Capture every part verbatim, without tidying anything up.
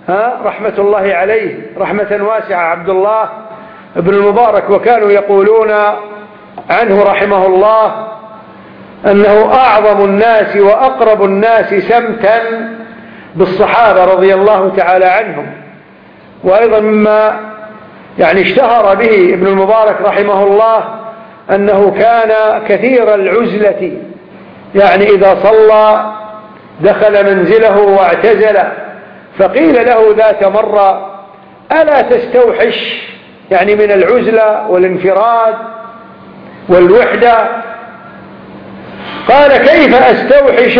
ها رحمة الله عليه رحمة واسعة عبد الله بن المبارك، وكانوا يقولون عنه رحمه الله أنه أعظم الناس وأقرب الناس سمتا بالصحابة رضي الله تعالى عنهم. وأيضا مما يعني اشتهر به ابن المبارك رحمه الله أنه كان كثير العزلة، يعني إذا صلى دخل منزله واعتزل، فقيل له ذات مرة ألا تستوحش يعني من العزلة والانفراد والوحدة؟ قال كيف أستوحش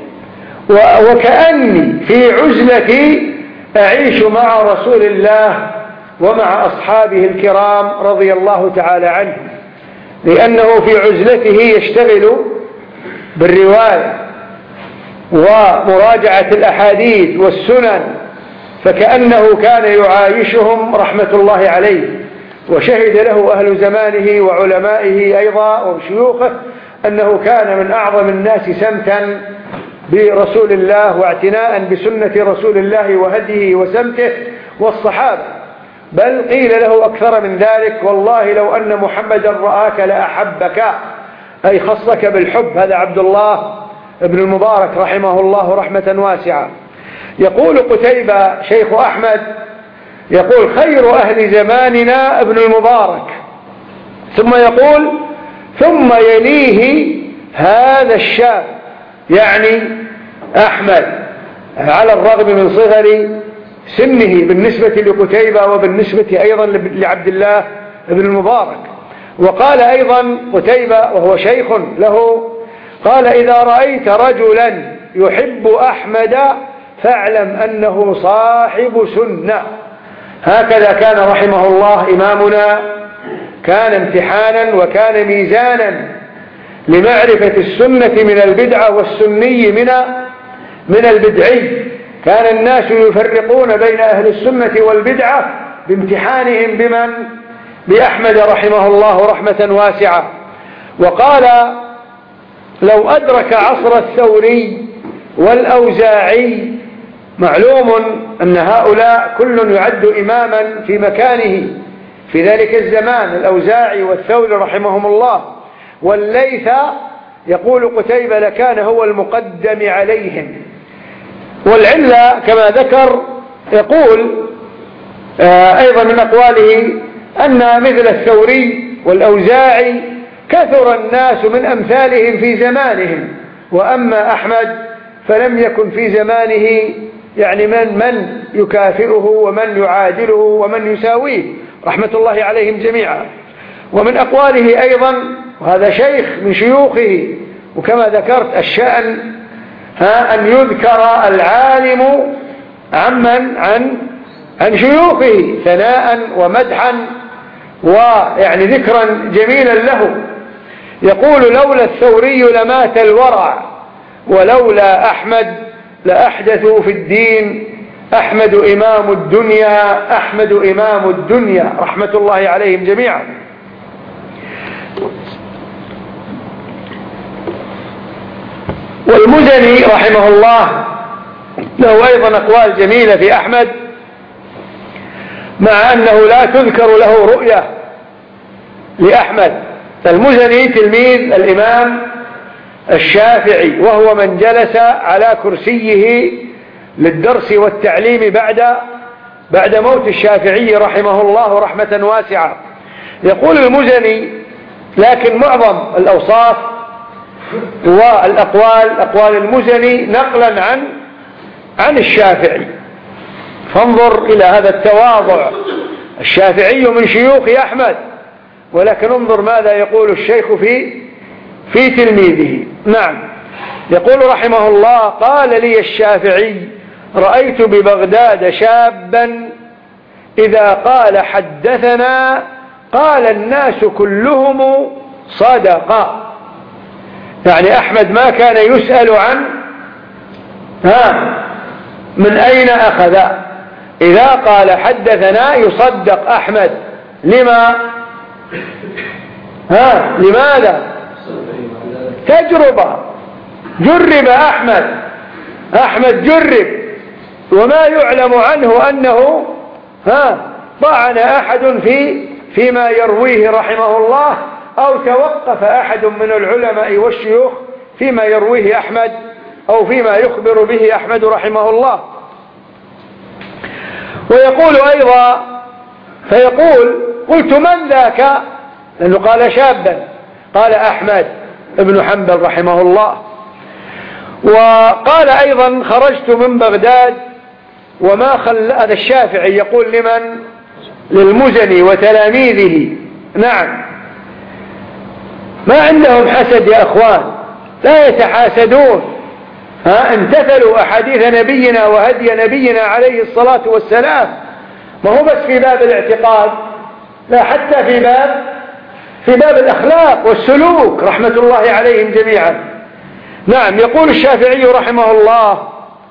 وكأني في عزلتي أعيش مع رسول الله ومع أصحابه الكرام رضي الله تعالى عنهم، لأنه في عزلته يشتغل بالرواية ومراجعة الأحاديث والسنن، فكأنه كان يعايشهم رحمة الله عليه. وشهد له أهل زمانه وعلمائه أيضا وشيوخه أنه كان من أعظم الناس سمتا برسول الله واعتناء بسنة رسول الله وهديه وسمته والصحابة، بل قيل له أكثر من ذلك والله لو أن محمدا رآك لأحبك، أي خصك بالحب. هذا عبد الله ابن المبارك رحمه الله رحمة واسعة. يقول قتيبة شيخ أحمد يقول خير أهل زماننا ابن المبارك، ثم يقول ثم يليه هذا الشاب يعني أحمد، على الرغم من صغر سنه بالنسبة لقتيبة وبالنسبة أيضا لعبد الله ابن المبارك. وقال أيضا قتيبة وهو شيخ له، قال إذا رأيت رجلا يحب أحمد فاعلم أنه صاحب سنة. هكذا كان رحمه الله إمامنا، كان امتحانا وكان ميزانا لمعرفة السنة من البدعة والسني من من البدعي. كان الناس يفرقون بين أهل السنة والبدعة بامتحانهم بمن؟ بأحمد رحمه الله رحمة واسعة. وقال لو أدرك عصر الثوري والأوزاعي، معلوم أن هؤلاء كل يعد إماما في مكانه في ذلك الزمان، الأوزاعي والثوري رحمهم الله، والليث يقول قتيبة لكان هو المقدم عليهم. والعلة كما ذكر يقول آه أيضا من أقواله أن مثل الثوري والأوزاعي كثر الناس من أمثالهم في زمانهم، وأما أحمد فلم يكن في زمانه يعني من من يكافئه ومن يعادله ومن يساويه رحمة الله عليهم جميعا. ومن أقواله أيضا، وهذا شيخ من شيوخه، وكما ذكرت الشأن ها أن يذكر العالم عمن عن عن شيوخه ثناء ومدحا ويعني ذكرا جميلا له. يقول لولا الثوري لمات الورع ولولا أحمد لأحدثوا في الدين، أحمد إمام الدنيا، أحمد إمام الدنيا رحمة الله عليهم جميعا. والمزني رحمه الله له أيضا أقوال جميلة في أحمد، مع أنه لا تذكر له رؤية لأحمد. المزني تلميذ الإمام الشافعي، وهو من جلس على كرسيه للدرس والتعليم بعد بعد موت الشافعي رحمه الله رحمة واسعة. يقول المزني لكن معظم الأوصاف والأقوال أقوال المزني نقلا عن عن الشافعي، فانظر إلى هذا التواضع. الشافعي من شيوخ أحمد، ولكن انظر ماذا يقول الشيخ في في تلميذه. نعم، يقول رحمه الله قال لي الشافعي رأيت ببغداد شابا إذا قال حدثنا قال الناس كلهم صدقا. يعني أحمد ما كان يسأل عن ها من أين أخذ، إذا قال حدثنا يصدق أحمد. لما؟ ها لماذا؟ تجربة، جرب أحمد أحمد جرب وما يعلم عنه أنه ها طعن أحد في فيما يرويه رحمه الله، أو توقف أحد من العلماء والشيوخ فيما يرويه أحمد أو فيما يخبر به أحمد رحمه الله. ويقول أيضا، فيقول قلت من ذاك؟ لأنه قال شابا، قال أحمد بن حنبل رحمه الله. وقال أيضا خرجت من بغداد وما خل هذا الشافعي يقول لمن؟ للمزني وتلاميذه. نعم، ما عندهم حسد يا أخوان، لا يتحاسدون، ها امتثلوا أحاديث نبينا وهدي نبينا عليه الصلاة والسلام. ما هو بس في باب الاعتقاد، لا، حتى في باب في باب الأخلاق والسلوك رحمة الله عليهم جميعا. نعم، يقول الشافعي رحمه الله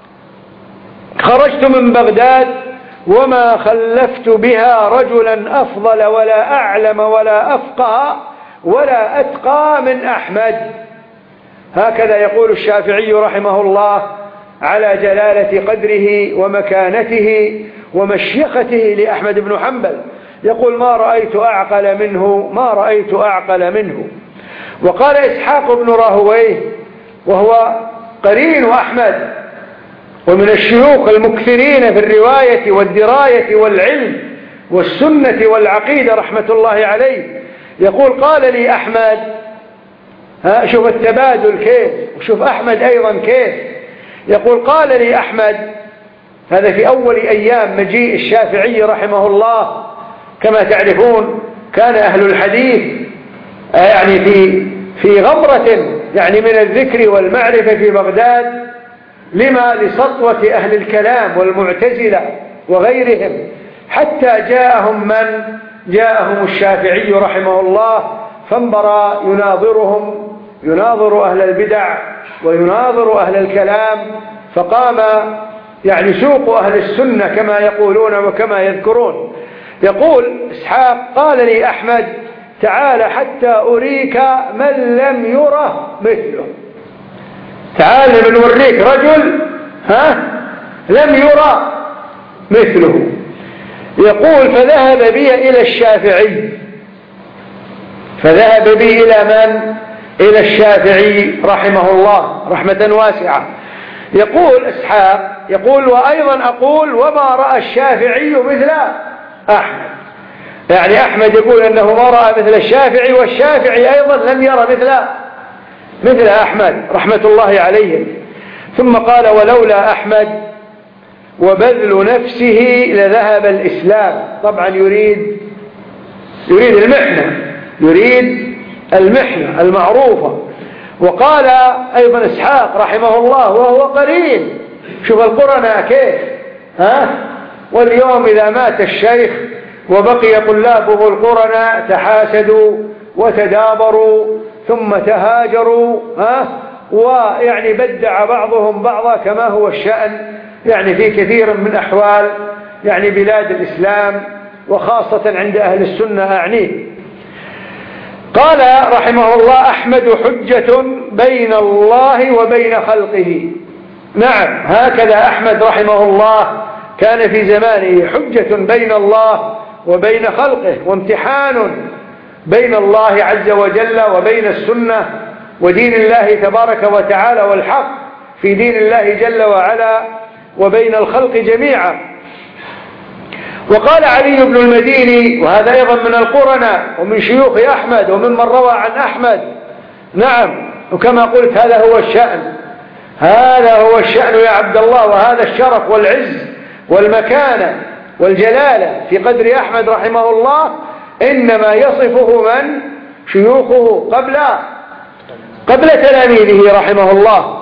خرجت من بغداد وما خلفت بها رجلا أفضل ولا أعلم ولا أفقه ولا أتقى من أحمد. هكذا يقول الشافعي رحمه الله على جلالة قدره ومكانته ومشيخته لأحمد بن حنبل، يقول ما رأيت أعقل منه، ما رأيت أعقل منه. وقال إسحاق بن راهويه وهو قرين أحمد ومن الشيوخ المكثرين في الرواية والدراية والعلم والسنة والعقيدة رحمة الله عليه، يقول قال لي أحمد، ها شوف التبادل كيف، وشوف أحمد أيضا كيف، يقول قال لي أحمد، هذا في أول أيام مجيء الشافعي رحمه الله. كما تعرفون كان أهل الحديث يعني في في غمرة يعني من الذكر والمعرفة في بغداد، لما لسطوة أهل الكلام والمعتزلة وغيرهم، حتى جاءهم من جاءهم الشافعي رحمه الله، فانبرى يناظرهم، يناظر أهل البدع ويناظر أهل الكلام، فقام يعني سوق أهل السنة كما يقولون وكما يذكرون. يقول إسحاق قال لي أحمد تعال حتى أريك من لم يره مثله، تعال بنوريك رجل ها لم يرى مثله. يقول فذهب بي إلى الشافعي، فذهب بي إلى من؟ إلى الشافعي رحمه الله رحمة واسعة. يقول إسحاق يقول وأيضا أقول وما رأى الشافعي مثل أحمد، يعني أحمد يقول أنه ما رأى مثل الشافعي، والشافعي أيضا لم يرى مثل مثل أحمد رحمة الله عليهم. ثم قال ولولا أحمد وبذل نفسه لذهب الإسلام. طبعا يريد يريد المحنة، يريد المحنة المعروفة. وقال أيضا إسحاق رحمه الله وهو قرين، شوف القرناء كيف، ها واليوم إذا مات الشيخ وبقي طلابه القرناء تحاسدوا وتدابروا ثم تهاجروا، ها ويعني بدع بعضهم بعضا كما هو الشأن يعني في كثير من أحوال يعني بلاد الإسلام وخاصة عند أهل السنة أعنيه. قال رحمه الله أحمد حجة بين الله وبين خلقه. نعم، هكذا أحمد رحمه الله كان في زمانه حجة بين الله وبين خلقه، وامتحان بين الله عز وجل وبين السنة ودين الله تبارك وتعالى والحق في دين الله جل وعلا وبين الخلق جميعا. وقال علي بن المديني وهذا أيضا من القرناء ومن شيوخ أحمد وممن روى عن أحمد، نعم، وكما قلت هذا هو الشأن، هذا هو الشأن يا عبد الله، وهذا الشرف والعز والمكانة والجلالة في قدر أحمد رحمه الله إنما يصفه من؟ شيوخه قبل قبل تلاميذه رحمه الله.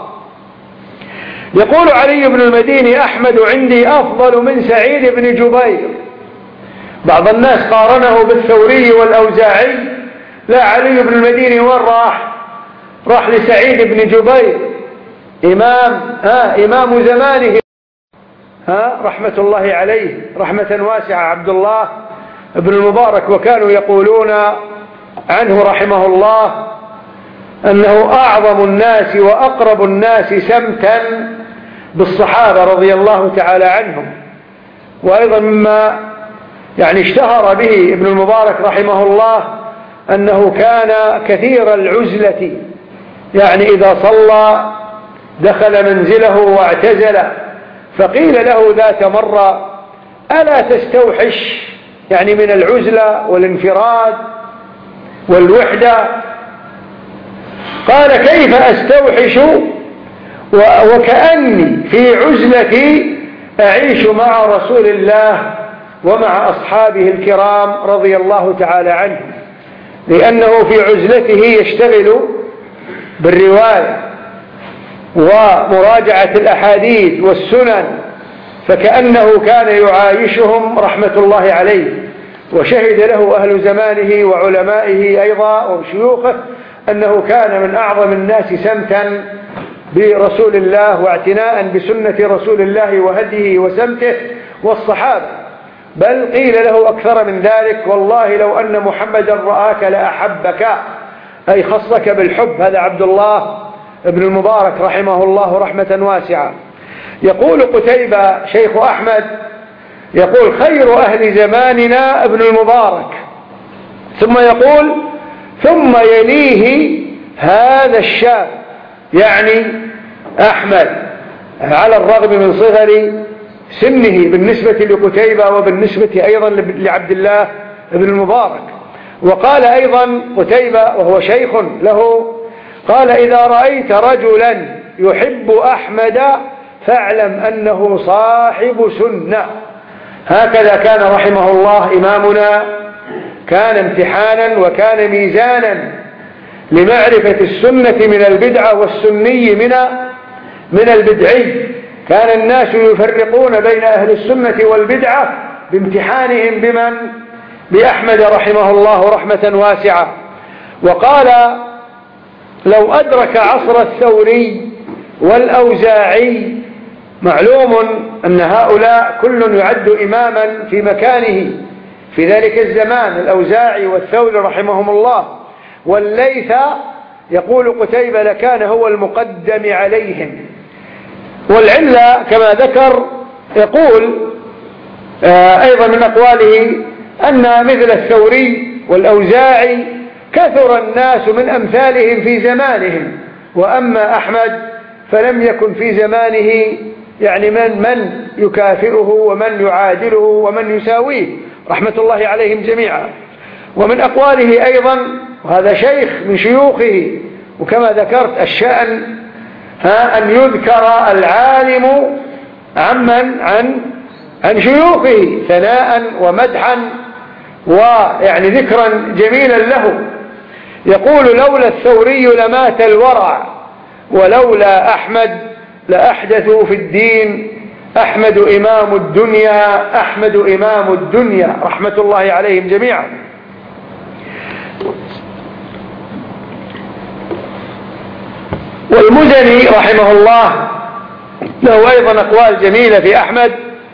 يقول علي بن المديني أحمد عندي أفضل من سعيد بن جبير. بعض الناس قارنه بالثوري والأوزاعي، لا، علي بن المديني وين راح؟ راح لسعيد بن جبير إمام ها إمام زمانه ها رحمة الله عليه رحمة واسعة عبد الله بن المبارك. وكانوا يقولون عنه رحمه الله أنه أعظم الناس وأقرب الناس سمتا بالصحابة رضي الله تعالى عنهم. وأيضا مما يعني اشتهر به ابن المبارك رحمه الله أنه كان كثير العزلة، يعني إذا صلى دخل منزله واعتزل، فقيل له ذات مرة: ألا تستوحش يعني من العزلة والانفراد والوحدة؟ قال: كيف أستوحش وكأني في عزلتي أعيش مع رسول الله ومع أصحابه الكرام رضي الله تعالى عنهم، لأنه في عزلته يشتغل بالرواية ومراجعة الأحاديث والسنن، فكأنه كان يعايشهم رحمة الله عليه. وشهد له أهل زمانه وعلمائه أيضا وشيوخه أنه كان من أعظم الناس سمتا برسول الله واعتناء بسنة رسول الله وهديه وسمته والصحابة، بل قيل له أكثر من ذلك: والله لو أن محمدا رآك لأحبك، أي خصك بالحب. هذا عبد الله ابن المبارك رحمه الله رحمة واسعة. يقول قتيبة شيخ أحمد، يقول: خير أهل زماننا ابن المبارك، ثم يقول: ثم يليه هذا الشاب، يعني أحمد، على الرغم من صغر سنه بالنسبة لقتيبة وبالنسبة أيضا لعبد الله ابن المبارك. وقال أيضا قتيبة وهو شيخ له، قال: إذا رأيت رجلا يحب أحمد فاعلم أنه صاحب سنة. هكذا كان رحمه الله إمامنا، كان امتحانا وكان ميزانا لمعرفة السنة من البدعة والسني من من البدعي. كان الناس يفرقون بين أهل السنة والبدعة بامتحانهم بمن؟ بأحمد رحمه الله رحمة واسعة. وقال: لو أدرك عصر الثوري والأوزاعي، معلوم أن هؤلاء كل يعد إماما في مكانه في ذلك الزمان، الأوزاعي والثوري رحمهم الله، والليث يقول قتيبة لكان هو المقدم عليهم. والعلة كما ذكر يقول آه أيضا من أقواله أن مثل الثوري والأوزاعي كثر الناس من أمثالهم في زمانهم، وأما أحمد فلم يكن في زمانه يعني من من يكافئه ومن يعادله ومن يساويه رحمة الله عليهم جميعا. ومن أقواله أيضا، وهذا شيخ من شيوخه، وكما ذكرت الشأن ها أن يذكر العالم عمن عن عن شيوخه ثناء ومدحا ويعني ذكرا جميلا له. يقول: لولا الثوري لمات الورع، ولولا أحمد لأحدثوا في الدين، أحمد إمام الدنيا، أحمد إمام الدنيا رحمة الله عليهم جميعا. والمزني رحمه الله له أيضا أقوال جميلة في أحمد،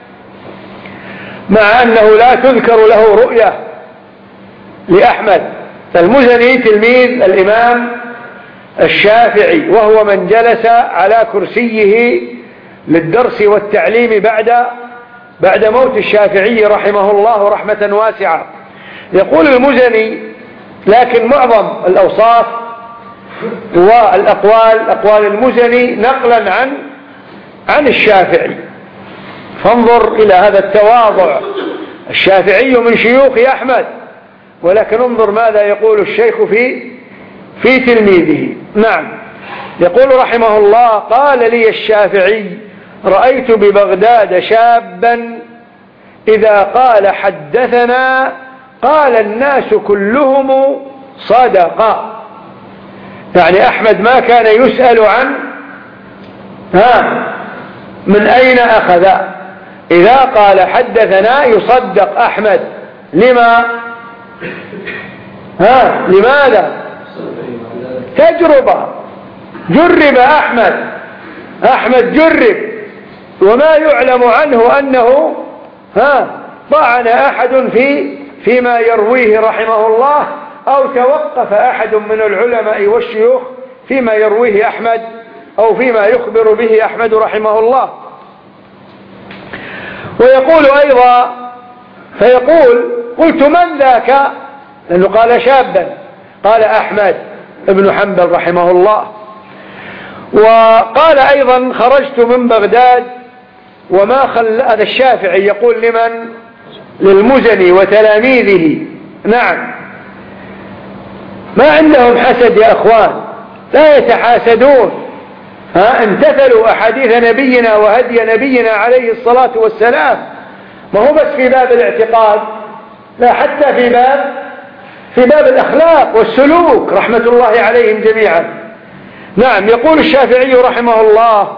مع أنه لا تذكر له رؤية لأحمد. المزني تلميذ الإمام الشافعي، وهو من جلس على كرسيه للدرس والتعليم بعد بعد موت الشافعي رحمه الله رحمة واسعة. يقول المزني: لكن معظم الأوصاف والأقوال أقوال المزني نقلا عن عن الشافعي. فانظر إلى هذا التواضع، الشافعي من شيوخ أحمد، ولكن انظر ماذا يقول الشيخ في في تلميذه. نعم، يقول رحمه الله: قال لي الشافعي: رأيت ببغداد شابا إذا قال حدثنا قال الناس كلهم صدق. يعني أحمد ما كان يسأل عن ها من أين أخذ، إذا قال حدثنا يصدق أحمد. لما؟ ها لماذا؟ تجربة، جرب أحمد أحمد جرب، وما يعلم عنه أنه ها طعن أحد في فيما يرويه رحمه الله، أو توقف أحد من العلماء والشيوخ فيما يرويه أحمد أو فيما يخبر به أحمد رحمه الله. ويقول أيضا فيقول قلت من ذاك؟ لأنه قال شابا، قال أحمد بن حنبل رحمه الله. وقال أيضا خرجت من بغداد وما خل هذا الشافعي يقول لمن؟ للمزني وتلاميذه. نعم، ما عندهم حسد يا أخوان، لا يتحاسدون، ها امتثلوا أحاديث نبينا وهدي نبينا عليه الصلاة والسلام. ما هو بس في باب الاعتقاد، لا، حتى في باب في باب الأخلاق والسلوك رحمة الله عليهم جميعا. نعم، يقول الشافعي رحمه الله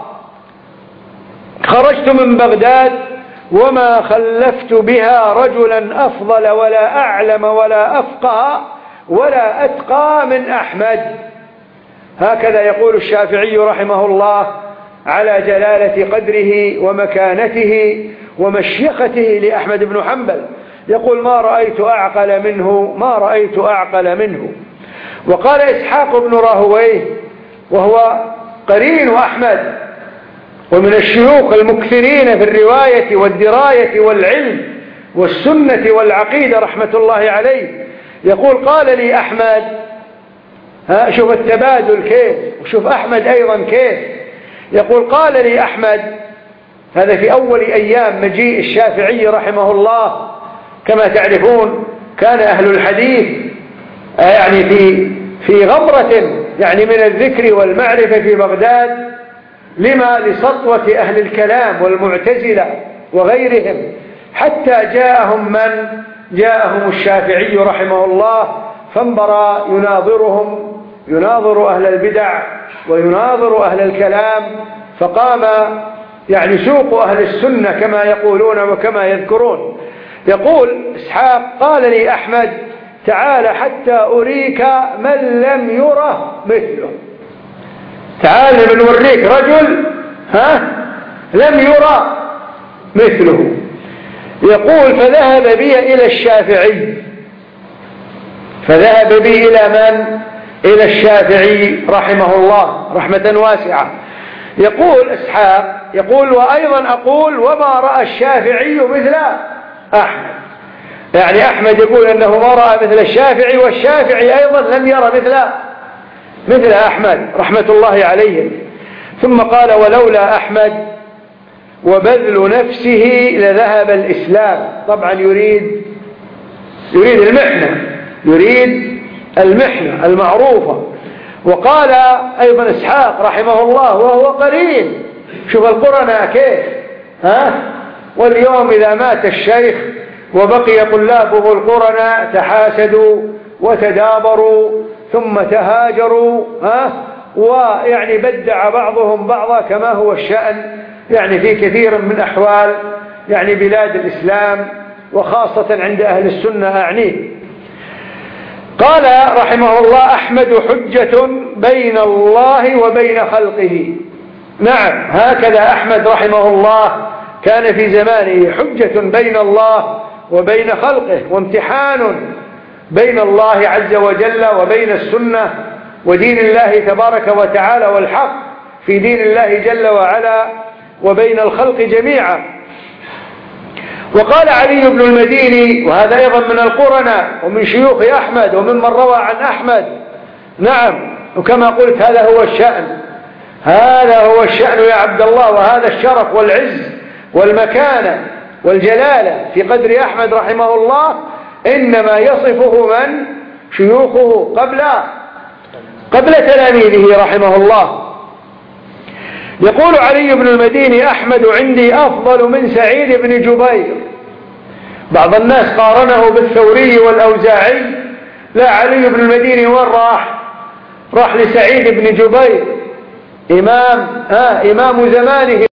خرجت من بغداد وما خلفت بها رجلا أفضل ولا أعلم ولا أفقه ولا أتقى من أحمد. هكذا يقول الشافعي رحمه الله على جلالة قدره ومكانته ومشيخته لأحمد بن حنبل. يقول ما رأيت أعقل منه، ما رأيت أعقل منه. وقال إسحاق بن راهويه وهو قرين أحمد ومن الشيوخ المكثرين في الرواية والدراية والعلم والسنة والعقيدة رحمة الله عليه، يقول قال لي أحمد، ها شوف التبادل كيف، وشوف أحمد أيضا كيف، يقول قال لي أحمد، هذا في أول أيام مجيء الشافعي رحمه الله. كما تعرفون كان أهل الحديث يعني في في غمرة يعني من الذكر والمعرفة في بغداد، لما لسطوة أهل الكلام والمعتزلة وغيرهم، حتى جاءهم من جاءهم الشافعي رحمه الله، فانبرى يناظرهم، يناظر أهل البدع ويناظر أهل الكلام، فقام يعني سوق أهل السنة كما يقولون وكما يذكرون. يقول إسحاق قال لي أحمد تعال حتى أريك من لم يره مثله، تعال بنوريك رجل ها لم يرى مثله. يقول فذهب بي إلى الشافعي، فذهب بي إلى من؟ إلى الشافعي رحمه الله رحمة واسعة. يقول إسحاق يقول وأيضا أقول وما رأى الشافعي مثل أحمد، يعني أحمد يقول أنه ما رأى مثل الشافعي، والشافعي أيضا لم يرى مثل مثل أحمد رحمة الله عليه. ثم قال ولولا أحمد وبذل نفسه لذهب الإسلام. طبعا يريد يريد المحنة، يريد المحنة المعروفة. وقال أيضا إسحاق رحمه الله وهو قرين، شوف القرناء كيف، ها واليوم إذا مات الشيخ وبقي طلابه القرناء تحاسدوا وتدابروا ثم تهاجروا، ها ويعني بدع بعضهم بعضا كما هو الشأن يعني في كثير من أحوال يعني بلاد الإسلام وخاصة عند أهل السنة أعنيه. قال رحمه الله أحمد حجة بين الله وبين خلقه. نعم، هكذا أحمد رحمه الله كان في زمانه حجة بين الله وبين خلقه، وامتحان بين الله عز وجل وبين السنة ودين الله تبارك وتعالى والحق في دين الله جل وعلا وبين الخلق جميعا. وقال علي بن المديني وهذا أيضا من القرناء ومن شيوخ أحمد وممن روى عن أحمد، نعم، وكما قلت هذا هو الشأن، هذا هو الشأن يا عبد الله، وهذا الشرف والعز والمكانة والجلالة في قدر أحمد رحمه الله إنما يصفه من؟ شيوخه قبل قبل تلاميذه رحمه الله. يقول علي بن المديني أحمد عندي أفضل من سعيد بن جبير. بعض الناس قارنه بالثوري والأوزاعي، لا، علي بن المديني وين راح؟ راح لسعيد بن جبير، إمام, آه إمام زمانه